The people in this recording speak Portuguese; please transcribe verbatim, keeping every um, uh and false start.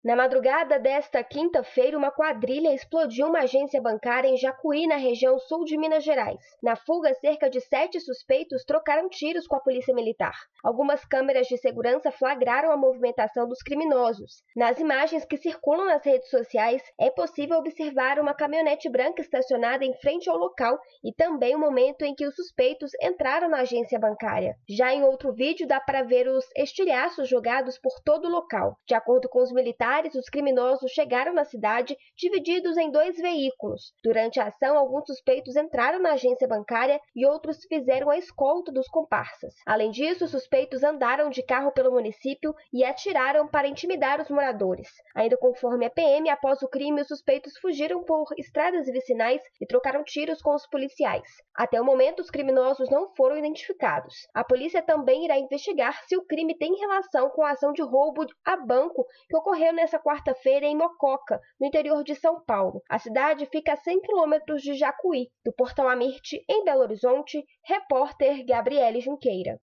Na madrugada desta quinta-feira, uma quadrilha explodiu uma agência bancária em Jacuí, na região sul de Minas Gerais. Na fuga, cerca de sete suspeitos trocaram tiros com a polícia militar. Algumas câmeras de segurança flagraram a movimentação dos criminosos. Nas imagens que circulam nas redes sociais, é possível observar uma caminhonete branca estacionada em frente ao local e também o momento em que os suspeitos entraram na agência bancária. Já em outro vídeo, dá para ver os estilhaços jogados por todo o local. De acordo com os militares, os criminosos chegaram na cidade divididos em dois veículos. Durante a ação, alguns suspeitos entraram na agência bancária e outros fizeram a escolta dos comparsas. Além disso, os suspeitos andaram de carro pelo município e atiraram para intimidar os moradores. Ainda conforme a P M, após o crime, os suspeitos fugiram por estradas vicinais e trocaram tiros com os policiais. Até o momento, os criminosos não foram identificados. A polícia também irá investigar se o crime tem relação com a ação de roubo a banco que ocorreu nessa quarta-feira em Mococa, no interior de São Paulo. A cidade fica a cem quilômetros de Jacuí. Do Portal Amirte, em Belo Horizonte, repórter Gabriele Junqueira.